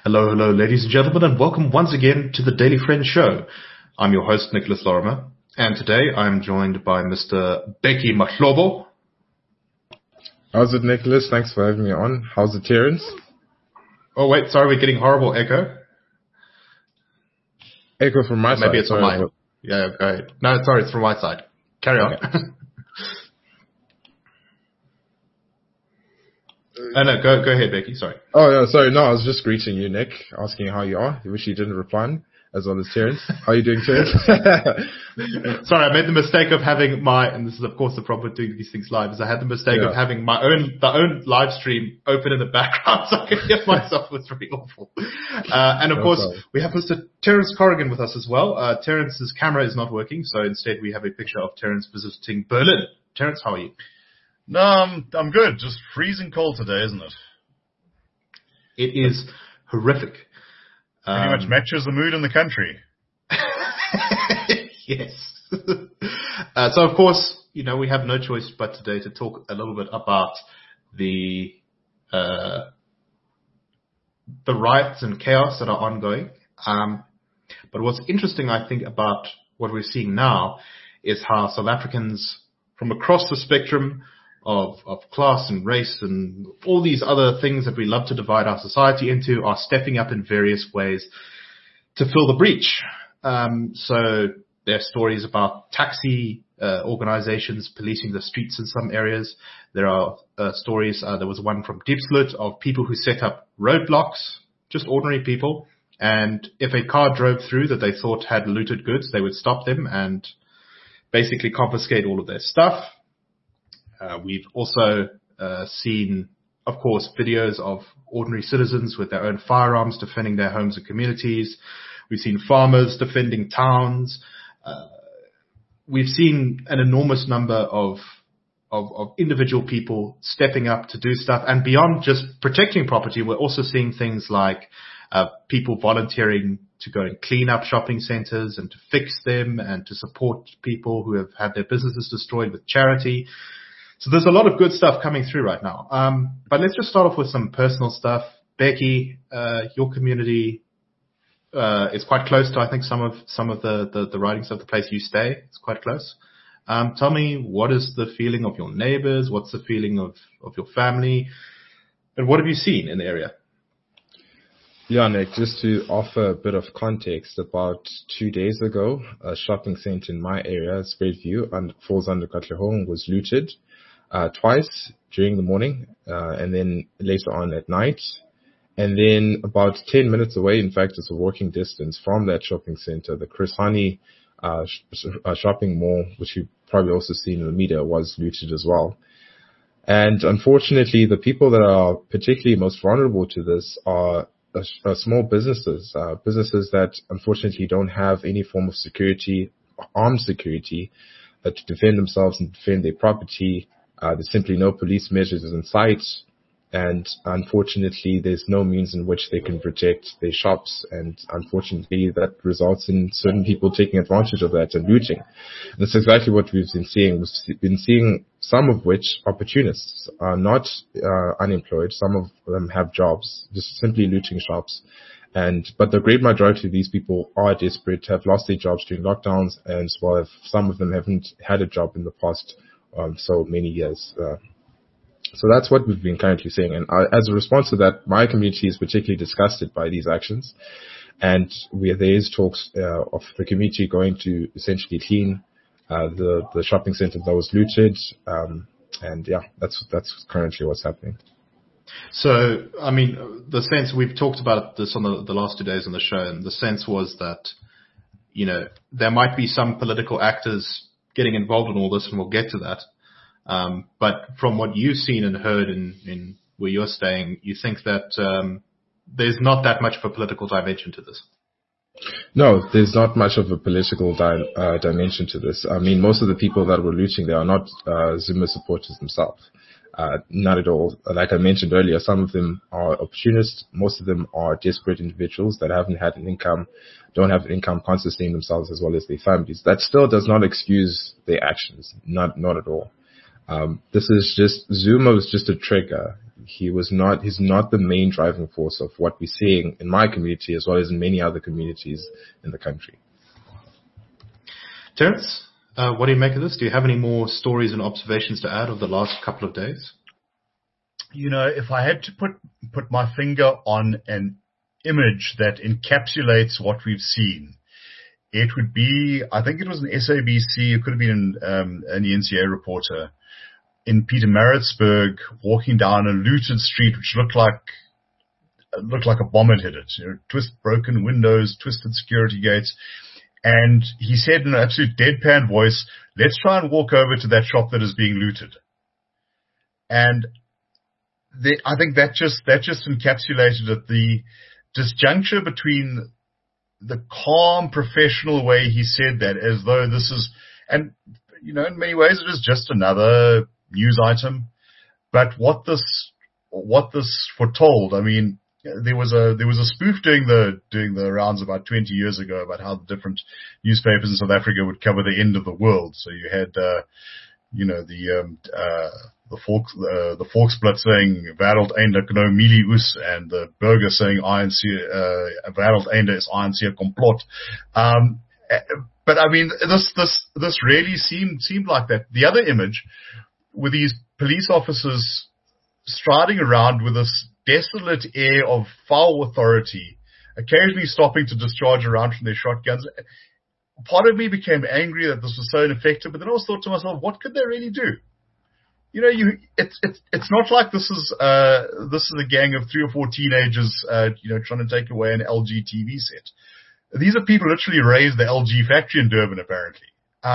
Hello, hello, ladies and gentlemen, and welcome once again to the Daily Friend Show. I'm your host, Nicholas Lorimer, and today I'm joined by Mr. Becky Mahlobo. How's it, Nicholas? Thanks for having me on. How's it, Terence? Oh, wait, sorry, we're getting horrible echo. Echo from my side. Maybe it's on mine. Yeah, go ahead. No, sorry, it's from my side. Carry on. No, go ahead, Becky. Sorry. Oh, yeah, sorry. No, I was just greeting you, Nick, asking how you are. I wish you didn't reply, as well as Terence. How are you doing, Terence? Sorry, I made the mistake of having and this is of course the problem with doing these things live, is I had the mistake of having the own live stream open in the background so I could hear myself. It was really awful. And of course, we have Mr. Terence Corrigan with us as well. Terence's camera is not working, so instead we have a picture of Terence visiting Berlin. Terence, how are you? No, I'm good. Just freezing cold today, isn't it? It is horrific. Pretty much matches the mood in the country. Yes. So of course, we have no choice but today to talk a little bit about the riots and chaos that are ongoing. But what's interesting, I think, about what we're seeing now is how South Africans from across the spectrum of class and race and all these other things that we love to divide our society into are stepping up in various ways to fill the breach. So there are stories about taxi organizations policing the streets in some areas. There are stories, there was one from Diepsloot of people who set up roadblocks, just ordinary people. And if a car drove through that they thought had looted goods, they would stop them and basically confiscate all of their stuff. We've also seen, of course, videos of ordinary citizens with their own firearms defending their homes and communities. We've seen farmers defending towns. We've seen an enormous number of individual people stepping up to do stuff. And beyond just protecting property, we're also seeing things like people volunteering to go and clean up shopping centers and to fix them and to support people who have had their businesses destroyed with charity. So there's a lot of good stuff coming through right now. But let's just start off with some personal stuff. Becky, your community is quite close to, I think, some of the writings of the place you stay. It's quite close. Tell me, what is the feeling of your neighbors? What's the feeling of your family? And what have you seen in the area? Yeah, Nick, just to offer a bit of context, about 2 days ago, a shopping center in my area, Spreadview, and falls under Katlehong, was looted twice during the morning and then later on at night. And then about 10 minutes away, in fact, it's a walking distance from that shopping center, the Chris Hani shopping mall, which you've probably also seen in the media, was looted as well. And unfortunately, the people that are particularly most vulnerable to this are small businesses, businesses that unfortunately don't have any form of security, armed security, to defend themselves and defend their property. There's simply no police measures in sight. And unfortunately, there's no means in which they can protect their shops. And unfortunately, that results in certain people taking advantage of that and looting. And that's exactly what we've been seeing. We've been seeing some of which opportunists are not unemployed. Some of them have jobs, just simply looting shops. But the great majority of these people are desperate, have lost their jobs during lockdowns, and as well as some of them haven't had a job in the past so many years. So that's what we've been currently seeing. And as a response to that, my community is particularly disgusted by these actions. And there is talks of the community going to essentially clean the shopping center that was looted. And yeah, that's currently what's happening. So, I mean, the sense, we've talked about this on the last 2 days on the show, and the sense was that, there might be some political actors getting involved in all this, and we'll get to that. But from what you've seen and heard in where you're staying, you think that there's not that much of a political dimension to this? No, there's not much of a political dimension to this. I mean, most of the people that were looting there are not Zuma supporters themselves. Not at all. Like I mentioned earlier, some of them are opportunists. Most of them are desperate individuals that haven't had an income, don't have an income, can't sustain themselves as well as their families. That still does not excuse their actions. Not at all. Zuma was just a trigger. He's not the main driving force of what we're seeing in my community as well as in many other communities in the country. Terence, what do you make of this? Do you have any more stories and observations to add of the last couple of days? If I had to put my finger on an image that encapsulates what we've seen, it would be, I think it was an SABC, it could have been an NCA reporter in Pietermaritzburg walking down a looted street which looked like a bomb had hit it. Broken windows, twisted security gates. And he said in an absolute deadpan voice, let's try and walk over to that shop that is being looted. And I think that just encapsulated it, the disjuncture between the calm, professional way he said that, as though this is, and in many ways it is just another news item. But what this foretold, I mean, there was a spoof doing the rounds about 20 years ago about how the different newspapers in South Africa would cover the end of the world. So you had, the Volksblad saying wêreld einde nou milie oes, and the Burger saying ANC wêreld einde is ANC complot. But I mean, this really seemed like that. The other image with these police officers striding around with this desolate air of foul authority, occasionally stopping to discharge a round from their shotguns. Part of me became angry that this was so ineffective, but then I also thought to myself, what could they really do? It's not like this is a gang of 3 or 4 teenagers, trying to take away an LG TV set. These are people literally raised the LG factory in Durban, apparently.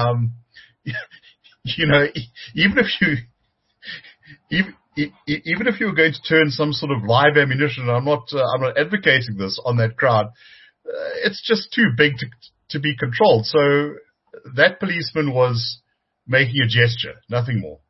Even if you were going to turn some sort of live ammunition, and I'm not advocating this on that crowd, it's just too big to be controlled. So that policeman was making a gesture, nothing more.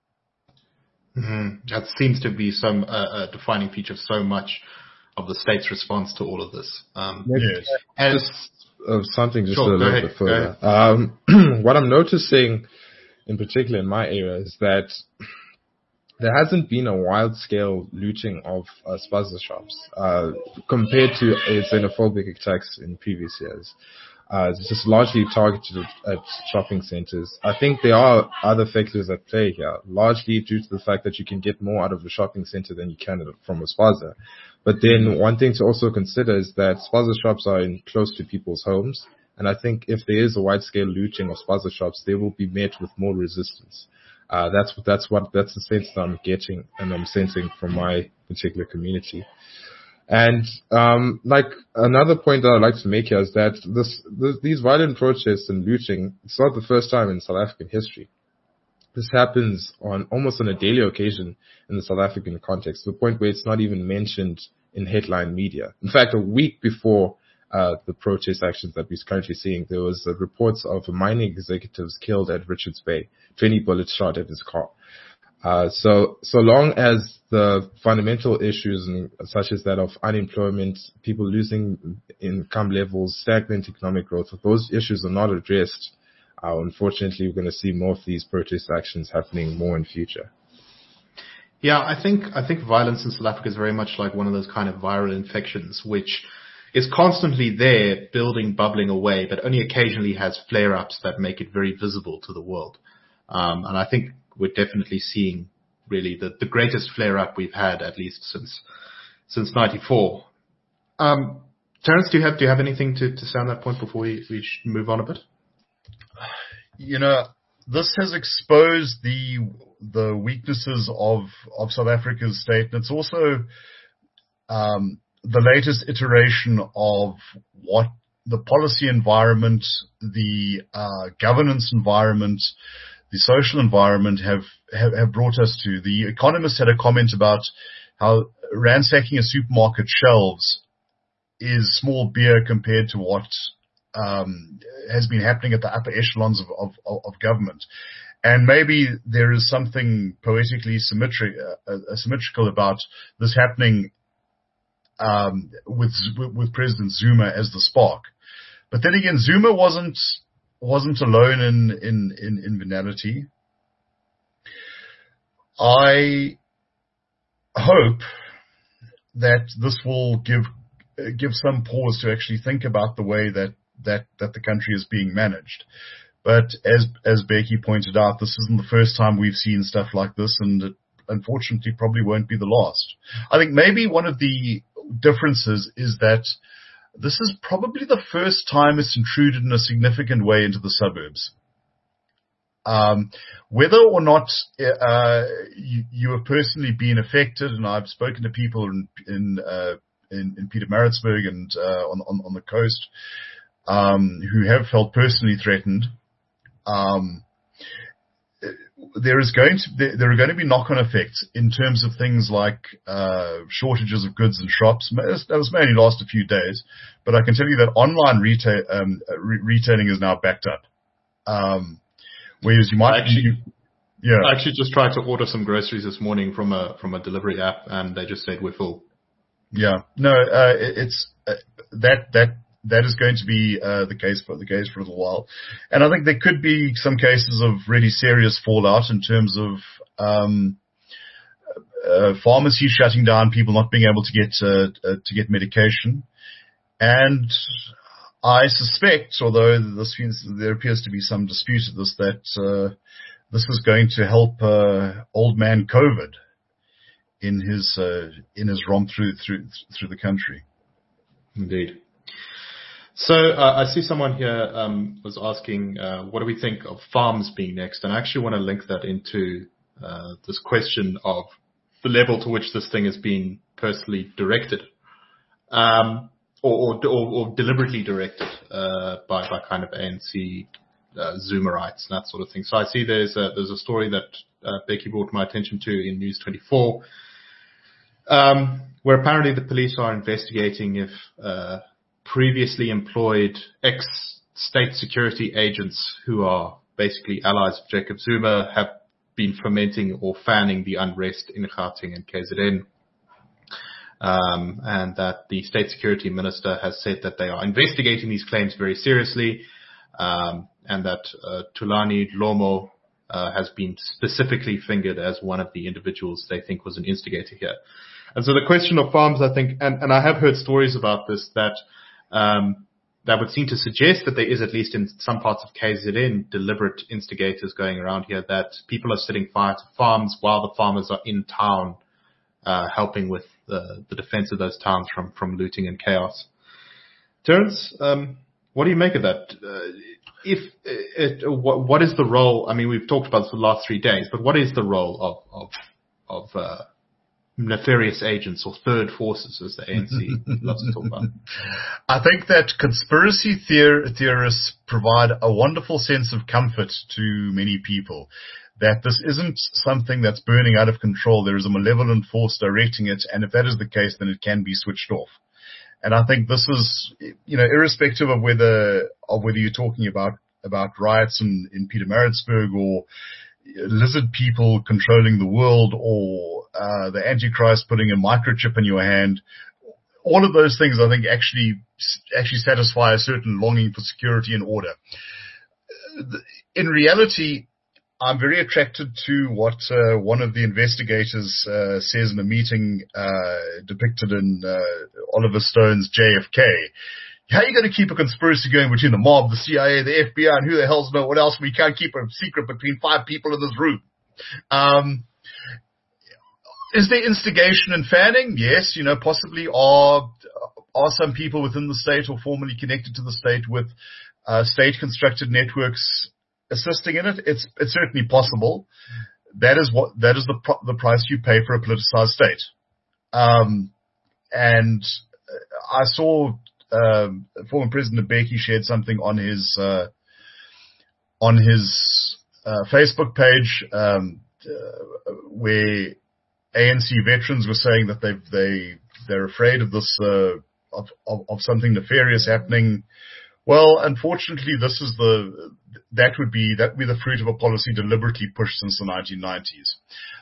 Mm-hmm. That seems to be some defining feature of so much of the state's response to all of this. Yes. And something just sure, a little bit further. What I'm noticing in particular in my area is that there hasn't been a wide-scale looting of spaza shops compared to xenophobic attacks in previous years. It's just largely targeted at shopping centers. I think there are other factors at play here, largely due to the fact that you can get more out of a shopping center than you can from a spaza. But then one thing to also consider is that spaza shops are close to people's homes. And I think if there is a wide-scale looting of spaza shops, they will be met with more resistance. That's the sense that I'm getting and I'm sensing from my particular community. And like another point that I'd like to make here is that these violent protests and looting, it's not the first time in South African history. This happens almost on a daily occasion in the South African context, to the point where it's not even mentioned in headline media. In fact, a week before the protest actions that we're currently seeing, there was reports of mining executives killed at Richards Bay, 20 bullets shot at his car. So long as the fundamental issues such as that of unemployment, people losing income levels, stagnant economic growth, if those issues are not addressed, unfortunately we're going to see more of these protest actions happening more in future. Yeah, I think violence in South Africa is very much like one of those kind of viral infections, which is constantly there, bubbling away, but only occasionally has flare-ups that make it very visible to the world. And I think we're definitely seeing really the greatest flare-up we've had, at least since 94. Terence, do you have anything to say on that point before we move on a bit? This has exposed the weaknesses of South Africa's state, and it's also the latest iteration of what the policy environment, the governance environment, the social environment have brought us to. The Economist had a comment about how ransacking a supermarket shelves is small beer compared to what has been happening at the upper echelons of government. And maybe there is something poetically symmetrical about this happening with President Zuma as the spark. But then again, Zuma wasn't alone in venality. I hope that this will give some pause to actually think about the way that the country is being managed. But as Becky pointed out, this isn't the first time we've seen stuff like this, and it unfortunately probably won't be the last. I think maybe one of the differences is that this is probably the first time it's intruded in a significant way into the suburbs. Whether or not you have personally been affected, and I've spoken to people in Pietermaritzburg and on the coast who have felt personally threatened. There are going to be knock-on effects in terms of things like shortages of goods in shops. That may only last a few days, but I can tell you that online retailing is now backed up. Whereas you might I actually just tried to order some groceries this morning from a delivery app, and they just said we're full. Yeah, no, it's that is going to be the case for a little while, and I think there could be some cases of really serious fallout in terms of pharmacies shutting down, people not being able to get medication, and I suspect, although there appears to be some dispute of this, that this is going to help old man COVID in his romp through the country. Indeed. So I see someone here was asking, what do we think of farms being next? And I actually want to link that into this question of the level to which this thing is being personally directed, or deliberately directed by kind of ANC Zoomerites and that sort of thing. So I see there's a story that Becky brought my attention to in News 24, where apparently the police are investigating if previously employed ex-state security agents who are basically allies of Jacob Zuma have been fomenting or fanning the unrest in Gauteng and KZN. And that the state security minister has said that they are investigating these claims very seriously, and that Thulani Dlomo has been specifically fingered as one of the individuals they think was an instigator here. And so the question of farms, I think, and I have heard stories about this, that would seem to suggest that there is, at least in some parts of KZN, deliberate instigators going around here, that people are setting fire to farms while the farmers are in town, helping with the defense of those towns from looting and chaos. Terence, what do you make of that? What is the role? I mean, we've talked about this for the last 3 days, but what is the role of nefarious agents or third forces, as the ANC loves to talk about? I think that conspiracy theorists provide a wonderful sense of comfort to many people, that this isn't something that's burning out of control. There is a malevolent force directing it, and if that is the case, then it can be switched off. And I think this is, irrespective of whether you're talking about riots in Pietermaritzburg, or lizard people controlling the world, or the Antichrist putting a microchip in your hand. All of those things, I think, actually satisfy a certain longing for security and order. In reality, I'm very attracted to what one of the investigators says in a meeting depicted in Oliver Stone's JFK. How are you going to keep a conspiracy going between the mob, the CIA, the FBI, and who the hell's know what else? We can't keep a secret between 5 people in this room. Is there instigation and fanning? Yes, possibly are some people within the state or formerly connected to the state with state-constructed networks assisting in it. It's certainly possible. That is the price you pay for a politicized state. And I saw former President Mbeki shared something on his Facebook page where ANC veterans were saying that they're afraid of this of something nefarious happening. Well, unfortunately, that would be the fruit of a policy deliberately pushed since the 1990s.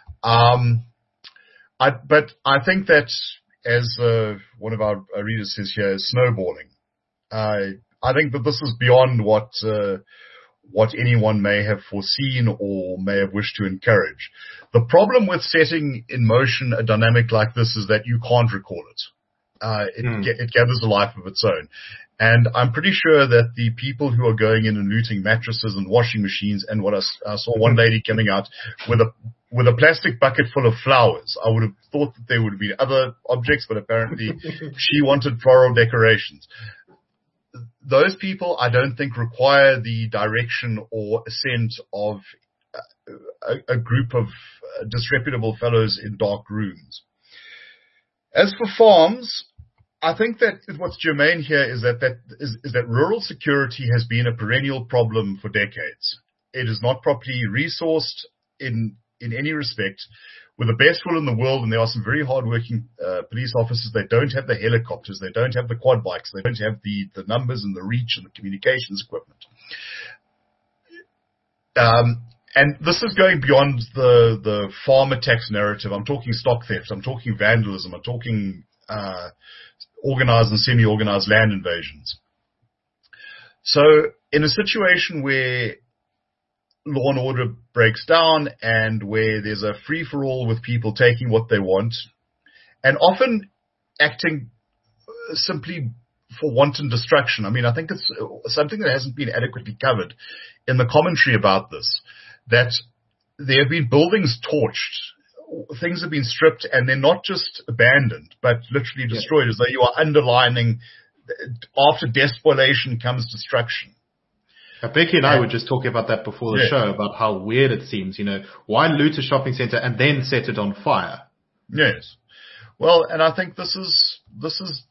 But I think that, as one of our readers says here, is snowballing. I think that this is beyond what what anyone may have foreseen or may have wished to encourage. The problem with setting in motion a dynamic like this is that you can't recall it. It gathers a life of its own. And I'm pretty sure that the people who are going in and looting mattresses and washing machines, and what I saw one lady coming out with a plastic bucket full of flowers. I would have thought that there would be other objects, but apparently she wanted floral decorations. Those people, I don't think, require the direction or assent of a group of disreputable fellows in dark rooms. As for farms, I think that what's germane here is that rural security has been a perennial problem for decades. It is not properly resourced in any respect. With the best will in the world, and there are some very hardworking police officers, they don't have the helicopters, they don't have the quad bikes, they don't have the numbers and the reach and the communications equipment. And this is going beyond the farm attacks narrative. I'm talking stock theft, I'm talking vandalism, I'm talking organized and semi-organized land invasions. So in a situation where law and order breaks down and where there's a free-for-all with people taking what they want and often acting simply for wanton destruction. I mean, I think it's something that hasn't been adequately covered in the commentary about this, that there have been buildings torched, things have been stripped, and they're not just abandoned, but literally destroyed, as though you are underlining after despoliation comes destruction. Becky and I were just talking about that before the show, about how weird it seems. Why loot a shopping center and then set it on fire? Yes. Well, and I think this is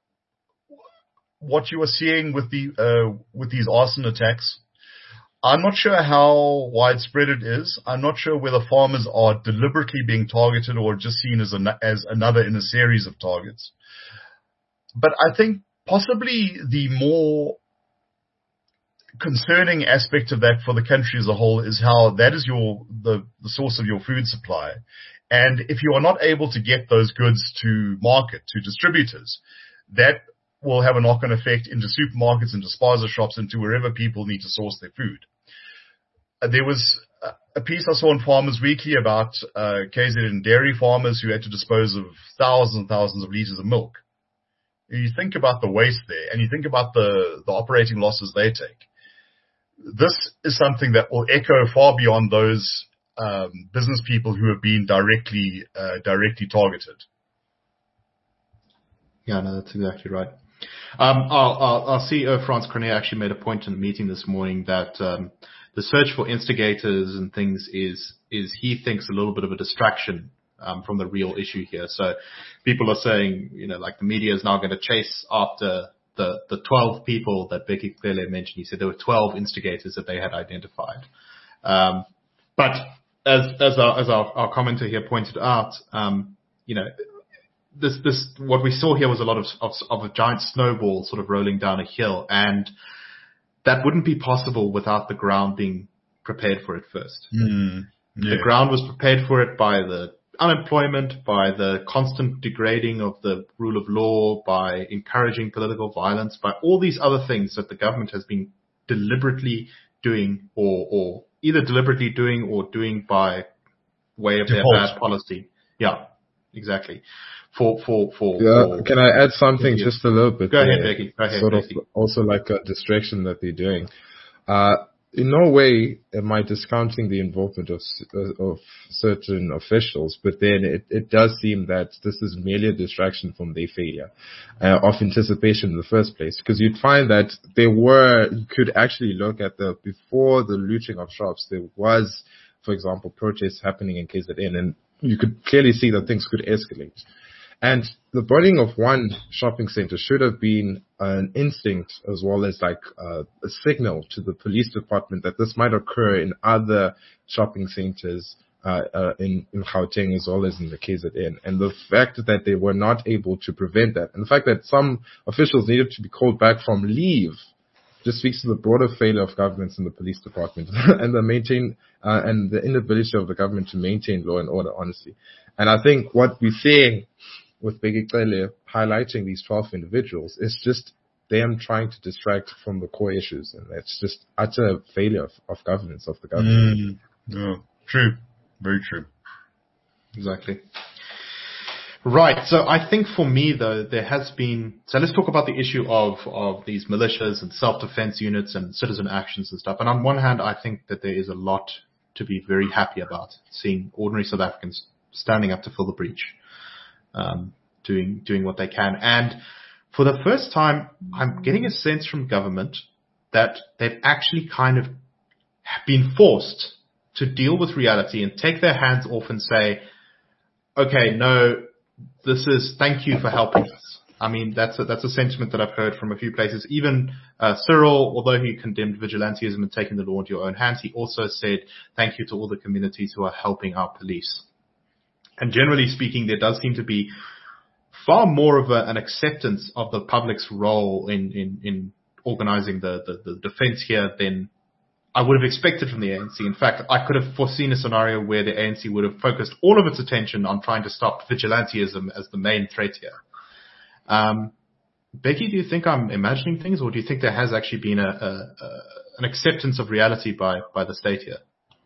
what you are seeing with these arson attacks. I'm not sure how widespread it is. I'm not sure whether farmers are deliberately being targeted or just seen as another in a series of targets. But I think possibly the more concerning aspect of that for the country as a whole is how that is the source of your food supply. And if you are not able to get those goods to market, to distributors, that will have a knock-on effect into supermarkets, into spaza shops, into wherever people need to source their food. There was a piece I saw in Farmers Weekly about KZN dairy farmers who had to dispose of thousands and thousands of liters of milk. You think about the waste there, and you think about the operating losses they take. This is something that will echo far beyond those business people who have been directly targeted. Yeah, no, that's exactly right. Our CEO, Frans Cronje, actually made a point in the meeting this morning that the search for instigators and things is he thinks a little bit of a distraction from the real issue here. So people are saying, like the media is now going to chase after the 12 people that Becky Cele mentioned. He said there were 12 instigators that they had identified. But as our commenter here pointed out, this what we saw here was a lot of a giant snowball sort of rolling down a hill, and that wouldn't be possible without the ground being prepared for it first. The ground was prepared for it by the unemployment, by the constant degrading of the rule of law, by encouraging political violence, by all these other things that the government has been deliberately doing, or either deliberately doing or doing by way of their bad policy. Yeah, exactly. Can I add something just a little bit? Go ahead, Becky. Go ahead, sort Becky. of also like a distraction that they're doing. In no way am I discounting the involvement of certain officials, but then it does seem that this is merely a distraction from their failure of anticipation in the first place. Because you'd find that you could actually look at before the looting of shops, there was, for example, protests happening in KZN, and you could clearly see that things could escalate. And the burning of one shopping center should have been an instinct as well as like a signal to the police department that this might occur in other shopping centers in Gauteng as well as in the KZN. And the fact that they were not able to prevent that, and the fact that some officials needed to be called back from leave, just speaks to the broader failure of governments in the police department and the inability of the government to maintain law and order, honestly. And I think what we're seeing with Becky Cele highlighting these 12 individuals is just them trying to distract from the core issues, and it's just utter failure of governance of the government. No, true, very true. Exactly. Right. So I think for me, though, there has been. So let's talk about the issue of these militias and self-defense units and citizen actions and stuff. And on one hand, I think that there is a lot to be very happy about, seeing ordinary South Africans standing up to fill the breach, doing what they can. And for the first time, I'm getting a sense from government that they've actually kind of been forced to deal with reality and take their hands off and say, okay, no, this is thank you for helping us. I mean, that's a sentiment that I've heard from a few places. Even Cyril, although he condemned vigilantism and taking the law into your own hands, he also said thank you to all the communities who are helping our police. And generally speaking, there does seem to be far more of an acceptance of the public's role in organizing the defense here than I would have expected from the ANC. In fact, I could have foreseen a scenario where the ANC would have focused all of its attention on trying to stop vigilantism as the main threat here. Becky, do you think I'm imagining things, or do you think there has actually been an acceptance of reality by the state here?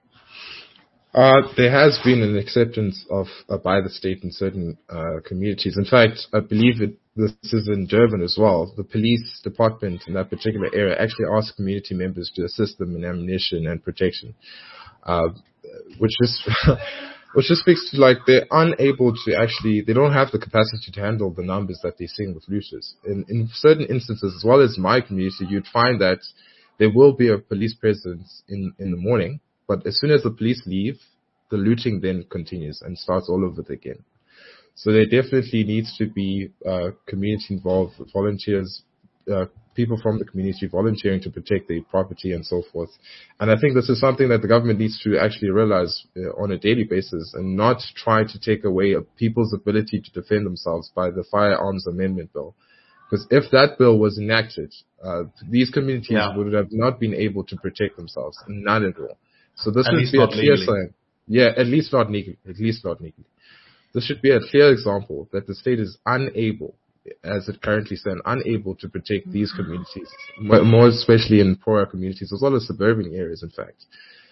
There has been an acceptance of by the state in certain communities. In fact, I believe this is in Durban as well. The police department in that particular area actually asked community members to assist them in ammunition and protection, which just speaks to like they're unable to actually, they don't have the capacity to handle the numbers that they're seeing with looters. In certain instances, as well as my community, you'd find that there will be a police presence in the morning, but as soon as the police leave, the looting then continues and starts all over again. So there definitely needs to be community involved, volunteers, people from the community volunteering to protect their property and so forth. And I think this is something that the government needs to actually realize on a daily basis, and not try to take away people's ability to defend themselves by the Firearms Amendment Bill. Because if that bill was enacted, these communities would have not been able to protect themselves, none at all. So this would be a clear sign. Yeah, at least not legally. This should be a clear example that the state is unable, as it currently stands, unable to protect these communities, more especially in poorer communities, as well as suburban areas, in fact.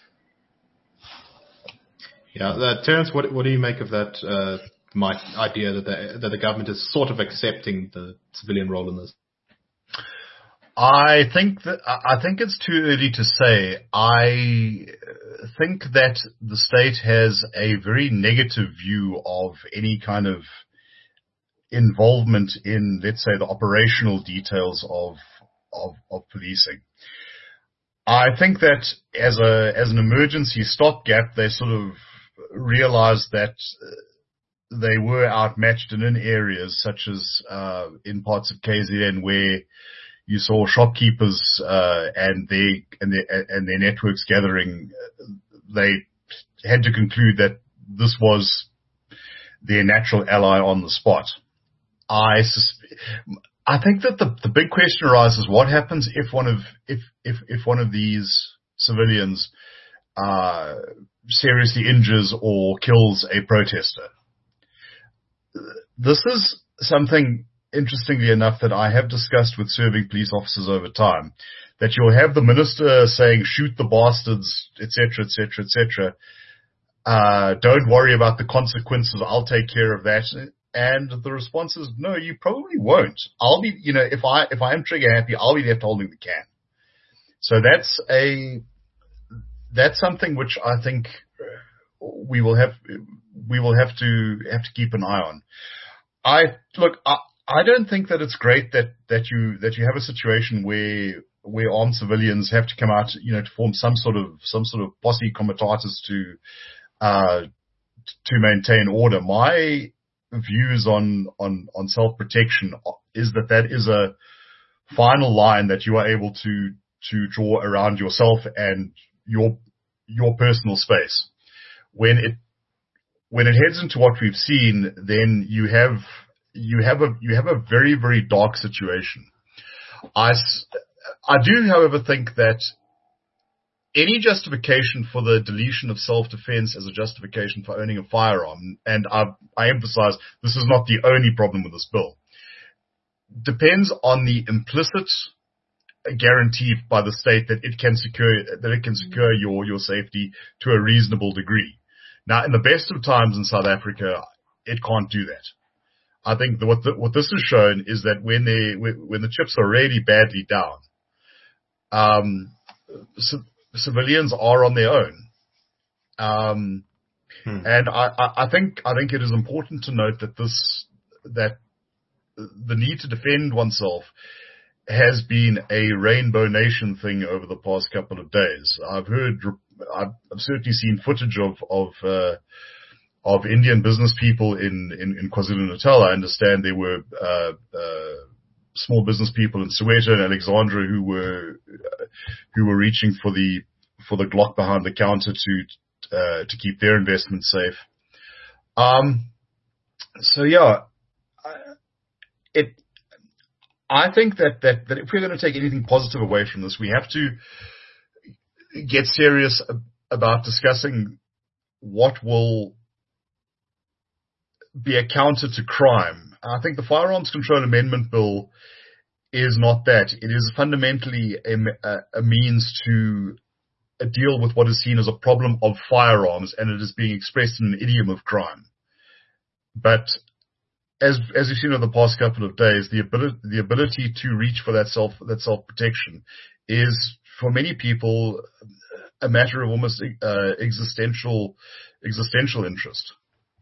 Yeah, Terence, what do you make of that my idea that the government is sort of accepting the civilian role in this? I think it's too early to say. I think that the state has a very negative view of any kind of involvement in, let's say, the operational details of policing. I think that as an emergency stopgap, they sort of realized that they were outmatched in areas such as in parts of KZN where you saw shopkeepers and their networks gathering. They had to conclude that this was their natural ally on the spot. I think that the big question arises: what happens if one of these civilians seriously injures or kills a protester? This is something, interestingly enough, that I have discussed with serving police officers over time, that you'll have the minister saying, shoot the bastards, etc., etc., etc. Don't worry about the consequences. I'll take care of that. And the response is, no, you probably won't. I'll be, if I am trigger happy, I'll be left holding the can. So that's something which I think we will have to keep an eye on. I don't think that it's great that you have a situation where armed civilians have to come out, to form some sort of posse comitatus to maintain order. My views on self-protection is that is a final line that you are able to draw around yourself and your personal space. When it heads into what we've seen, then you have a very, very dark situation. I do, however, think that any justification for the deletion of self-defense as a justification for owning a firearm, and I emphasize this is not the only problem with this bill. depends on the implicit guarantee by the state that it can secure your safety to a reasonable degree. Now, in the best of times in South Africa, it can't do that. I think that what this has shown is that when the chips are really badly down, civilians are on their own. And I think it is important to note that the need to defend oneself has been a Rainbow Nation thing over the past couple of days. I've certainly seen footage of Indian business people in KwaZulu-Natal. I understand there were small business people in Soweto and Alexandra who were reaching for the Glock behind the counter to keep their investments safe. So yeah, I think that if we're going to take anything positive away from this, we have to get serious about discussing what will be a counter to crime. I think the Firearms Control Amendment Bill is not that. It is fundamentally a means to deal with what is seen as a problem of firearms, and it is being expressed in an idiom of crime. But as we've seen over the past couple of days, the ability to reach for that self-protection is, for many people, a matter of almost existential interest.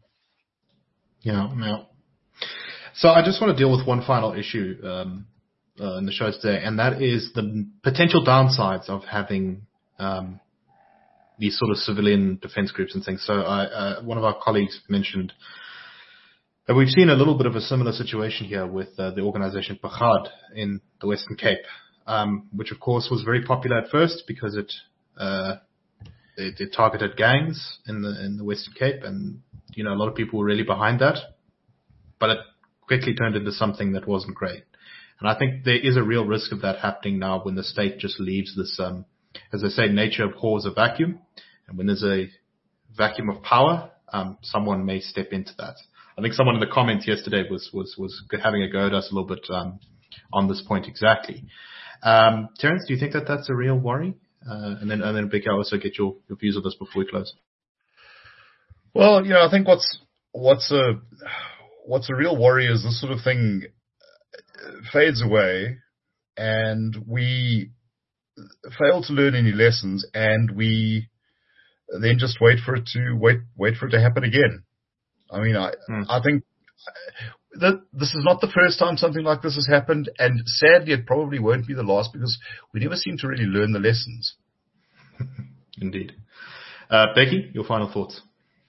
Yeah. So I just want to deal with one final issue in the show today, and that is the potential downsides of having these sort of civilian defense groups and things. So one of our colleagues mentioned that we've seen a little bit of a similar situation here with the organization Pagad in the Western Cape, which of course was very popular at first because it targeted gangs in the Western Cape, and a lot of people were really behind that, but it quickly turned into something that wasn't great. And I think there is a real risk of that happening now when the state just leaves this, as I say, nature abhors a vacuum, and when there's a vacuum of power, someone may step into that. I think someone in the comments yesterday was having a go at us a little bit on this point exactly. Terence, do you think that that's a real worry? And then Becky, I'll also get your views on this before we close. Well, I think what's a real worry is this sort of thing fades away, and we fail to learn any lessons, and we then just wait for it to happen again. I mean, I think that this is not the first time something like this has happened, and sadly, it probably won't be the last, because we never seem to really learn the lessons. Indeed. Becky, your final thoughts?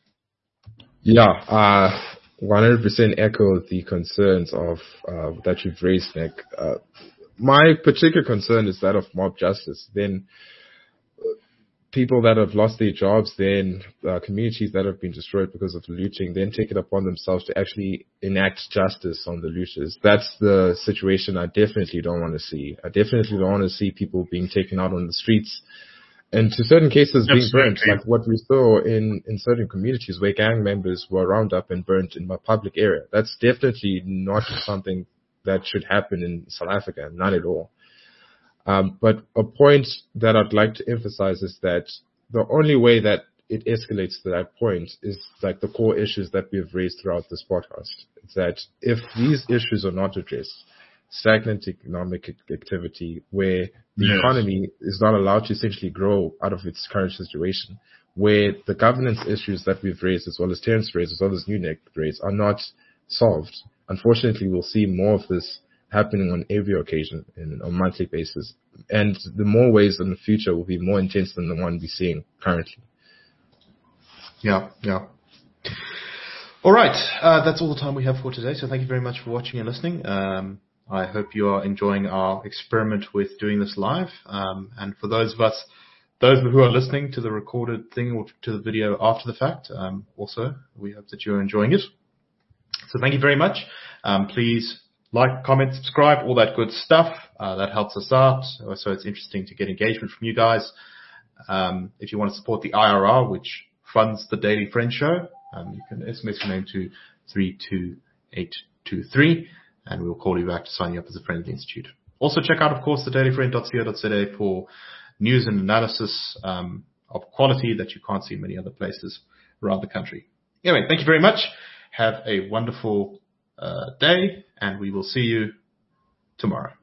Yeah, 100% echo the concerns of that you've raised, Nick. My particular concern is that of mob justice. Then people that have lost their jobs, then communities that have been destroyed because of looting, then take it upon themselves to actually enact justice on the looters. That's the situation I definitely don't want to see. I definitely don't want to see people being taken out on the streets, and to certain cases being burnt, like what we saw in certain communities where gang members were rounded up and burnt in a public area. That's definitely not something that should happen in South Africa, not at all. But a point that I'd like to emphasize is that the only way that it escalates to that point is like the core issues that we've raised throughout this podcast. It's that if these issues are not addressed, stagnant economic activity where the economy is not allowed to essentially grow out of its current situation, where the governance issues that we've raised, as well as Terence raised, as well as Nick raised, are not solved, unfortunately, we'll see more of this happening on every occasion on a monthly basis. And the more ways in the future will be more intense than the one we're seeing currently. Yeah. All right. That's all the time we have for today. So thank you very much for watching and listening. I hope you are enjoying our experiment with doing this live. And for those who are listening to the recorded thing or to the video after the fact, also, we hope that you're enjoying it. So thank you very much. Please like, comment, subscribe, all that good stuff. That helps us out. So it's interesting to get engagement from you guys. If you want to support the IRR, which funds the Daily Friend Show, you can SMS your name to 32823. and we'll call you back to sign you up as a friend of the Institute. Also check out, of course, thedailyfriend.co.za for news and analysis of quality that you can't see in many other places around the country. Anyway, thank you very much. Have a wonderful day, and we will see you tomorrow.